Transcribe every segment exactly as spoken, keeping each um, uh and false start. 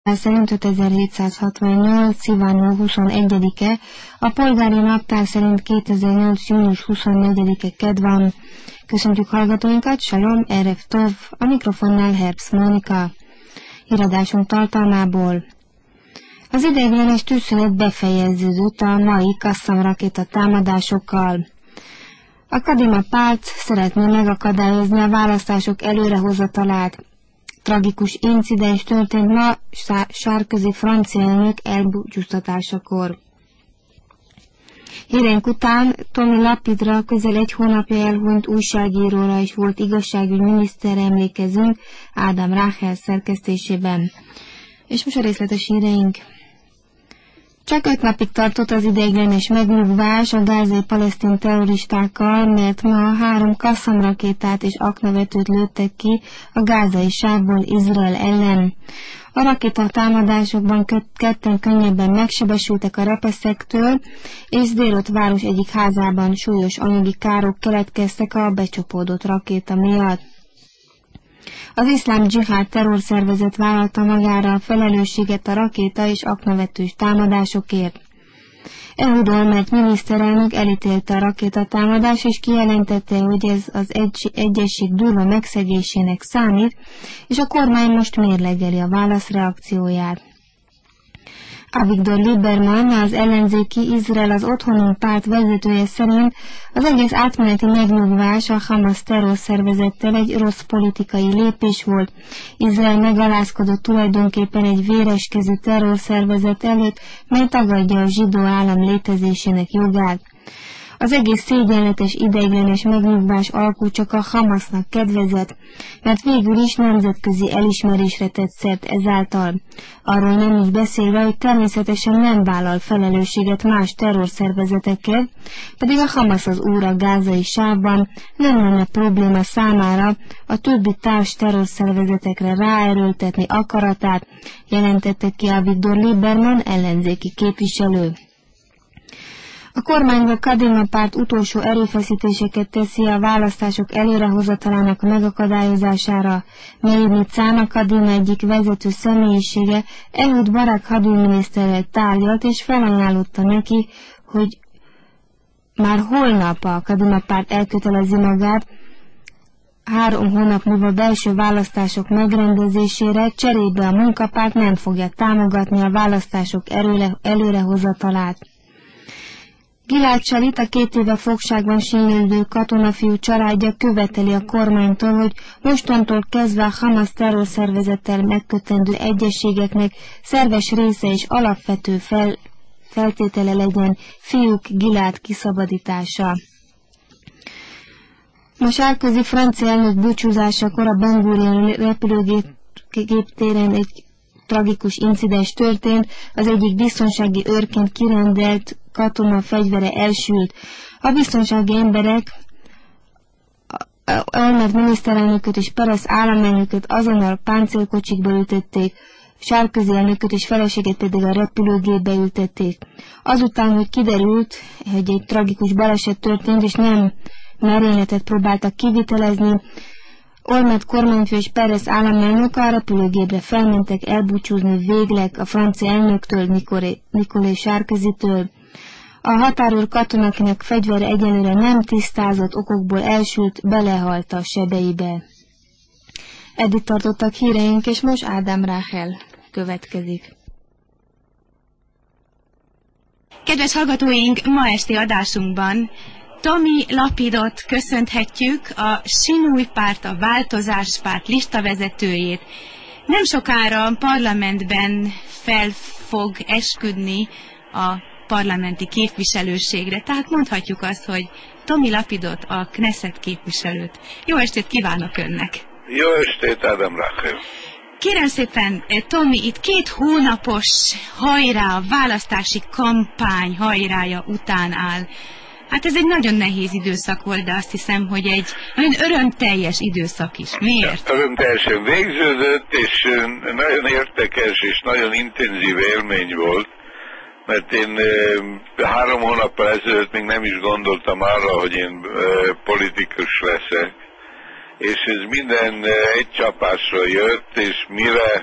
szerint ötezer-hétszázhatvannyolc. Szivánó huszonegyedike, a polgári naptár szerint kétezer-nyolc. június huszonnegyedike kedd van. Köszöntjük hallgatóinkat, Salom, Erev Tov, a mikrofonnál Herbsz Mónika. Híradásunk tartalmából. Az ideiglenes tűzszünet befejeződött a mai Qassam rakéta támadásokkal. A Kadima párt szeretné megakadályozni a választások előrehozatalát. Tragikus incidens történt ma Sarkozy francia elnök elbúcsúztatásakor. Hírénk után Tomi Lapidra, közel egy hónapja elhunyt újságíróra és volt igazságügyminiszterre emlékezünk Ádám Ráhel szerkesztésében. És most a részletes híreink. Csak öt napig tartott az ideiglenes megnyugvás a gázai palesztin terroristákkal, mert ma három Qassam rakétát és aknavetőt lőttek ki a gázai sávból Izrael ellen. A rakéta támadásokban ketten könnyebben megsebesültek a repeszektől, és Sderot város egyik házában súlyos anyagi károk keletkeztek a becsapódott rakéta miatt. Az iszlám dzsihád terrorszervezet vállalta magára a felelősséget a rakéta és aknavetős támadásokért. Ehud Olmert miniszterelnök elítélte a rakétatámadást és kijelentette, hogy ez az egy egyesség durva megszegésének számít, és a kormány most mérlegeli a válaszreakcióját. Avigdor Lieberman, az ellenzéki Izrael az otthonunk párt vezetője szerint az egész átmeneti megnyugvás a Hamas terrorszervezettel egy rossz politikai lépés volt. Izrael megalázkodott tulajdonképpen egy véreskezű terrorszervezet előtt, mely tagadja a zsidó állam létezésének jogát. Az egész szégyenletes ideiglenes megnyugvás alkú csak a Hamasnak kedvezett, mert végül is nemzetközi elismerésre tett szert ezáltal. Arról nem is beszélve, hogy természetesen nem vállal felelősséget más terrorszervezetekkel, pedig a Hamas az úr a gázai sávban, nem lenne probléma számára a többi társ terrorszervezetekre ráerőltetni akaratát, jelentette ki Avigdor Lieberman ellenzéki képviselő. A kormányzó Kadima párt utolsó erőfeszítéseket teszi a választások előrehozatalának megakadályozására. Meir Nitzan, a Kadima egyik vezető személyisége, Ehud Barak hadügyminiszterrel tárgyalt és felajánlotta neki, hogy már holnap a Kadima párt elkötelezi magát három hónap múlva belső választások megrendezésére, cserébe a munkapárt nem fogja támogatni a választások előre, előrehozatalát. Gilad Shalit, a két éve fogságban sínlődő katonafiú családja követeli a kormánytól, hogy mostantól kezdve a Hamas terrorszervezettel megkötendő egyességeknek szerves része és alapvető fel, feltétele legyen fiúk Gilad kiszabadítása. Ma Sarkozy francia elnök búcsúzásakor a Ben Gurion repülőgéptéren egy tragikus incidens történt, az egyik biztonsági őrként kirendelt katona fegyvere elsült. A biztonsági emberek Olmert miniszterelnököt és Peres államelnököt azonnal páncélkocsikba ültették, Sarkozy elnököt és feleségét pedig a repülőgépbe ültették. Azután, hogy kiderült, hogy egy tragikus baleset történt, és nem merényletet próbáltak kivitelezni, Olmert kormányfő és Peres államelnök a repülőgépre felmentek elbúcsúzni végleg a francia elnöktől, Nicolas Sarkozytől. A határőr katona, akinek fegyvere egyelőre nem tisztázott okokból elsült, belehalt a sebeibe. Eddig tartottak híreink, és most Ádám Ráhel következik. Kedves hallgatóink, ma esti adásunkban Tomi Lapidot köszönhetjük, a Sinúj párt, a Változás párt listavezetőjét. Nem sokára a parlamentben fel fog esküdni a parlamenti képviselőségre, tehát mondhatjuk azt, hogy Tomi Lapidot, a Knesset képviselőt. Jó estét kívánok önnek! Jó estét, Ádám Ráhel! Kérem szépen, Tomi, itt két hónapos hajrá, a választási kampány hajrája után áll. Hát ez egy nagyon nehéz időszak volt, de azt hiszem, hogy egy nagyon örömteljes időszak is. Miért? Örömteljesen végződött, és nagyon érdekes és nagyon intenzív élmény volt, mert én három hónappal ezelőtt még nem is gondoltam arra, hogy én politikus leszek, és ez minden egy csapásra jött, és mire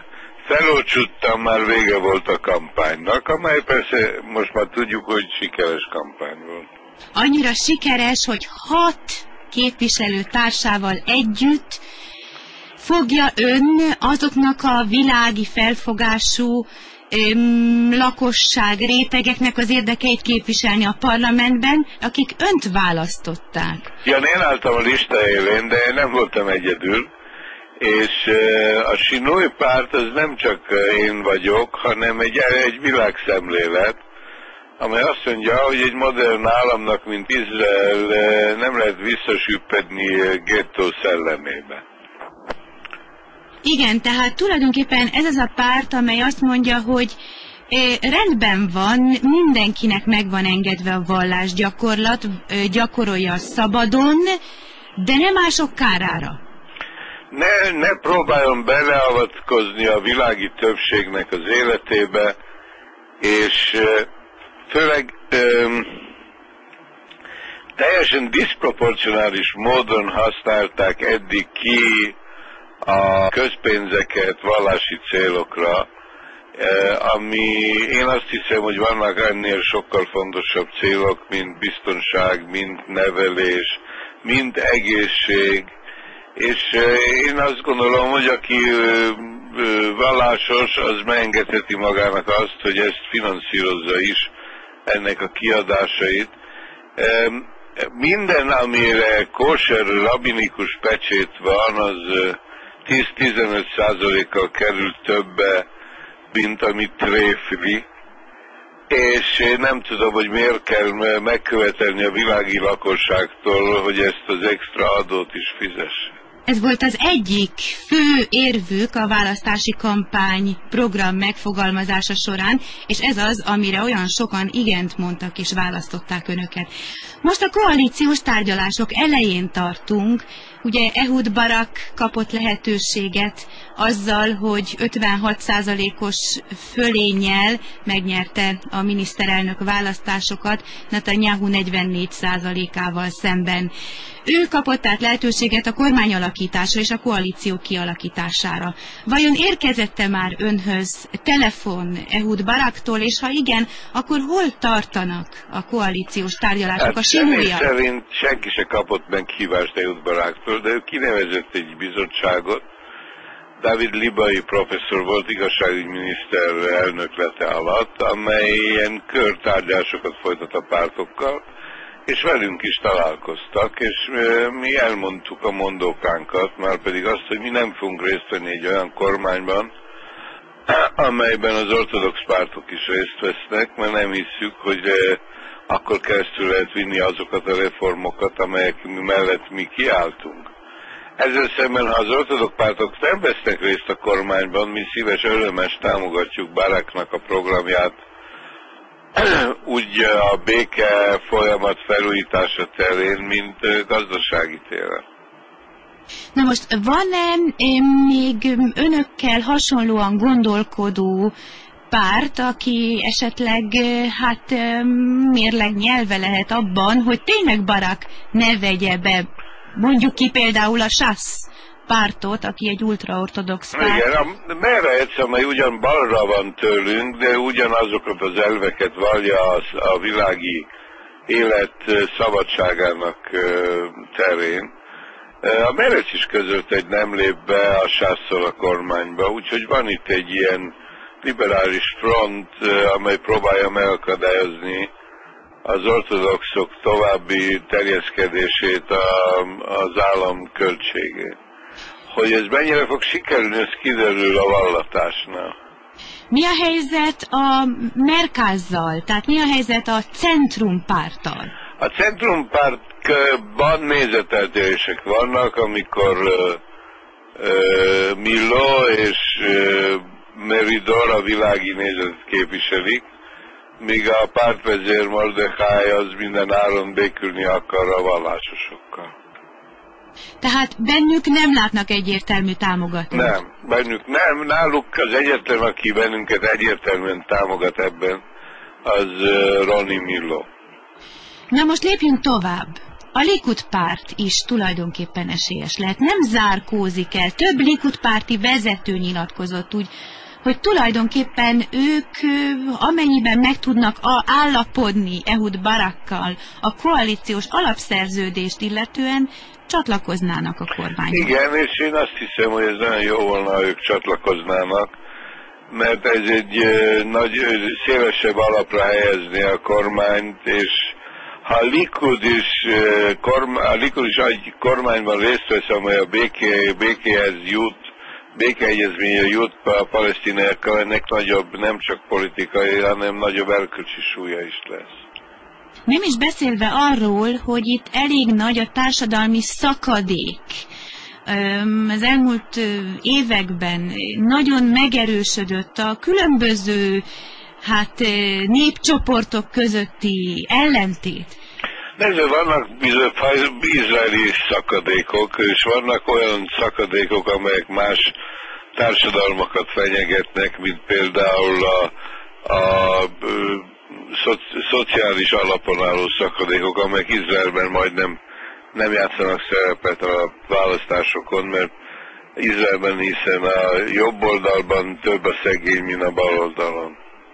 felolcsuttam, már vége volt a kampánynak, amely persze most már tudjuk, hogy sikeres kampány volt. Annyira sikeres, hogy hat képviselő társával együtt fogja ön azoknak a világi felfogású öm, lakosság rétegeknek az érdekeit képviselni a parlamentben, akik önt választották. Ja, én álltam a lista élén, de én nem voltam egyedül, és uh, a Sinúj párt az nem csak én vagyok, hanem egy, egy világszemlélet, amely azt mondja, hogy egy modern államnak, mint Izrael, nem lehet visszasüppedni gettó szellemébe. Igen, tehát tulajdonképpen ez az a párt, amely azt mondja, hogy eh, rendben van, mindenkinek meg van engedve a vallásgyakorlat, eh, gyakorolja szabadon, de nem mások kárára. Ne, ne próbáljon beleavatkozni a világi többségnek az életébe, és eh, főleg öm, teljesen diszproporcionális módon használták eddig ki a közpénzeket vallási célokra, ami én azt hiszem, hogy vannak ennél sokkal fontosabb célok, mint biztonság, mint nevelés, mint egészség, és én azt gondolom, hogy aki vallásos, az megengedheti magának azt, hogy ezt finanszírozza is, ennek a kiadásait. Minden, amire kóser rabinikus pecsét van, az tíz-tizenöt százalékkal kerül többe, mint amit tréfli, és én nem tudom, hogy miért kell megkövetelni a világi lakosságtól, hogy ezt az extra adót is fizesse. Ez volt az egyik fő érvük a választási kampány program megfogalmazása során, és ez az, amire olyan sokan igent mondtak és választották önöket. Most a koalíciós tárgyalások elején tartunk. Ugye Ehud Barak kapott lehetőséget azzal, hogy ötvenhat százalékos fölénnyel megnyerte a miniszterelnök választásokat, Netanyahu negyvennégy százalékával szemben. Ő kapott át lehetőséget a kormányalakításra és a koalíció kialakítására. Vajon érkezette már önhöz telefon Ehud Baraktól, és ha igen, akkor hol tartanak a koalíciós tárgyalások hát a Sinújjal? Szerint senki se kapott meghívást Ehud Baraktól, de ő kinevezett egy bizottságot. David Libai professzor volt igazságügyminiszter elnöklete alatt, amely ilyen körtárgyásokat folytat a pártokkal, és velünk is találkoztak, és mi elmondtuk a mondókánkat, már pedig azt, hogy mi nem fogunk részt venni egy olyan kormányban, amelyben az ortodox pártok is részt vesznek, mert nem hisszük, hogy akkor keresztül lehet vinni azokat a reformokat, amelyek mellett mi kiálltunk. Ezzel szemben, ha az ortodox pártok nem vesznek részt a kormányban, mi szíves örömes támogatjuk Baraknak a programját, úgy a béke folyamat felújítása terén, mint gazdasági téren. Na most van-e még önökkel hasonlóan gondolkodó párt, aki esetleg hát mérleg nyelve lehet abban, hogy tényleg Barak ne vegye be, mondjuk ki például a sász pártot, aki egy ultraortodox párt. Igen, merre egyszer, amely ugyan balra van tőlünk, de ugyanazokat az elveket vallja a világi élet szabadságának terén. A Merec is között egy nem lép be a sásszal a kormányba, úgyhogy van itt egy ilyen liberális front, amely próbálja megakadályozni az ortodoxok további terjeszkedését az állam költségén. Hogy ez mennyire fog sikerülni, ez kiderül a vallatásnál. Mi a helyzet a Merkázzal, tehát mi a helyzet a Centrumpárttal? A Centrumpártban nézeteltérések vannak, amikor uh, uh, Milo és uh, Meridor a világi nézetet képviselik, míg a pártvezér Mordechai az minden áron békülni akar a vallásosokkal. Tehát bennük nem látnak egyértelmű támogatást? Nem, bennük nem. Náluk az egyetlen, aki bennünket egyértelműen támogat ebben, az uh, Roni Milo. Na most lépjünk tovább. A Likud párt is tulajdonképpen esélyes lehet. Nem zárkózik el. Több Likud párti vezető nyilatkozott úgy, hogy tulajdonképpen ők, amennyiben meg tudnak állapodni Ehud Barakkal a koalíciós alapszerződést illetően, csatlakoznának a kormányhoz. Igen, és én azt hiszem, hogy ez nagyon jó volna, ha ők csatlakoznának, mert ez egy nagy, szélesebb alapra helyezni a kormányt, és ha a Likud is, a Likud is egy kormányban részt vesz, amely a béké, békéhez jut, békeegyezményre jut a palesztinaiakkal, ennek nagyobb, nem csak politikai, hanem nagyobb erkölcsi súlya is lesz. Nem is beszélve arról, hogy itt elég nagy a társadalmi szakadék. Az elmúlt években nagyon megerősödött a különböző hát, népcsoportok közötti ellentét. Nézd, vannak bizony izraeli szakadékok, és vannak olyan szakadékok, amelyek más társadalmakat fenyegetnek, mint például a, a, a szoci, szociális alapon álló szakadékok, amelyek Izraelben majdnem nem játszanak szerepet a választásokon, mert Izraelben hiszen a jobb oldalban több a szegény, mint a bal oldalon.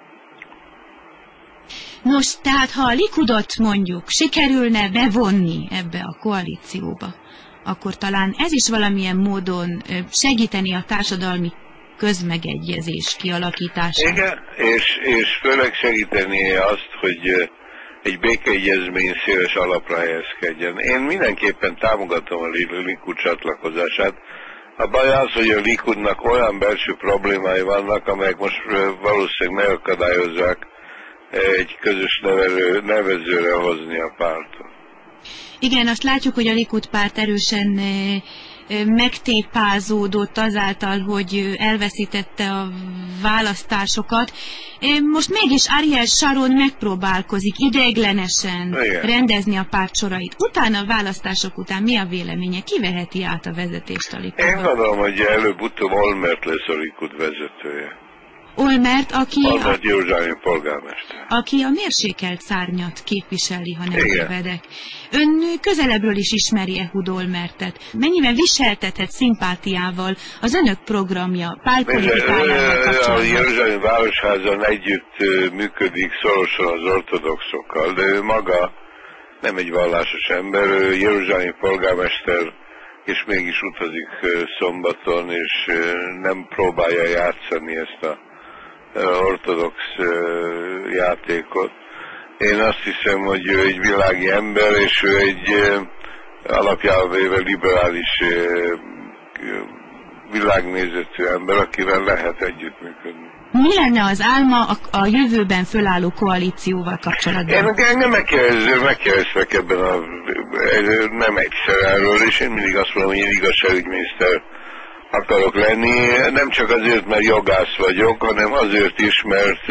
Nos, tehát ha a Likudot mondjuk sikerülne bevonni ebbe a koalícióba, akkor talán ez is valamilyen módon segíteni a társadalmi közmegegyezés kialakítását. Igen, és, és főleg segíteni azt, hogy egy békeegyezmény széles alapra helyezkedjen. Én mindenképpen támogatom a Likud csatlakozását. A baj az, hogy a Likudnak olyan belső problémái vannak, amelyek most valószínűleg megakadályozzák egy közös nevelő, nevezőre hozni a pártot. Igen, azt látjuk, hogy a Likud párt erősen megtépázódott azáltal, hogy elveszítette a választásokat. Most mégis Ariel Sharon megpróbálkozik ideiglenesen Igen. rendezni a párt sorait. Utána a választások után mi a véleménye? Ki veheti át a vezetést a Likudban? Én gondolom, hogy előbb-utóbb Olmert lesz a Likud vezetője. Olmert, aki, Olmert Jeruzsálemi polgármester. aki a mérsékelt szárnyat képviseli, ha nem tévedek. Ön közelebbről is ismeri Ehud Olmertet. Mennyiben viseltethet szimpátiával az önök programja, pálpolitikájával kapcsolatban? A Jeruzsálemi Városházon együtt működik szorosan az ortodoxokkal, de ő maga nem egy vallásos ember, ő jeruzsálemi polgármester, és mégis utazik szombaton, és nem próbálja játszani ezt a ortodox játékot. Én azt hiszem, hogy ő egy világi ember, és ő egy alapjával véve liberális világnézetű ember, akivel lehet együttműködni. Mi lenne az álma a, a jövőben fölálló koalícióval kapcsolatban? Én engem megkérdeztek ebben a... nem egyszer erről, és én mindig azt mondom, hogy én igazságügyminiszter akarok lenni, nem csak azért, mert jogász vagyok, hanem azért is, mert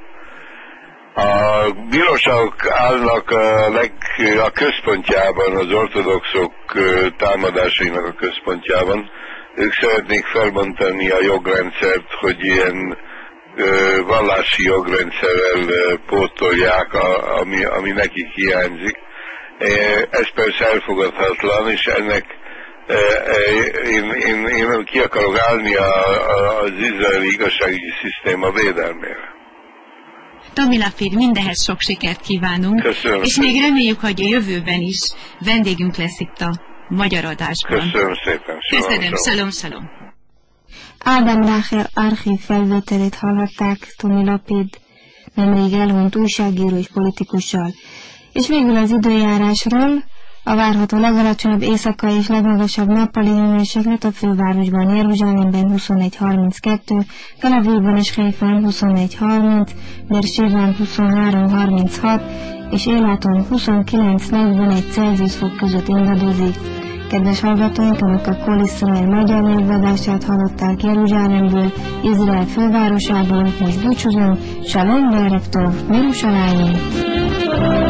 a bíróságok állnak a, leg, a központjában, az ortodoxok támadásainak a központjában. Ők szeretnék felbontani a jogrendszert, hogy ilyen vallási jogrendszerrel pótolják, a, ami, ami nekik hiányzik. Ez persze elfogadhatatlan, és ennek én, én, én ki akarok állni a, a, az izraeli igazságügyi szisztéma védelmére. Tomi Lapid, mindehez sok sikert kívánunk, Köszönöm és szépen. még reméljük, hogy a jövőben is vendégünk lesz itt a magyar adásban. Köszönöm szépen. Köszönöm, szalom, szalom. Ádám Ráhel archív felvételét hallhatták Tomi Lapid, nemrég elhunyt újságíró és politikussal. És végül az időjárásról: a várható legalacsonyabb éjszakai és legmagasabb nappali hőmérséklet a fővárosban, Jeruzsálemben huszonegy harminckettő, Tel Avivban és Haifán huszonegy harminc, Beerseván huszonhárom harminchat, és Élaton huszonkilenc negyvenegy Celsius fok között ingadozik. Kedves hallgatóink, önök a Kol Iszrael magyar nyelvadását hallották Jeruzsálemből, Izrael fővárosából. Most búcsúzunk, Shalom Erev Tov, Jeruzsálem!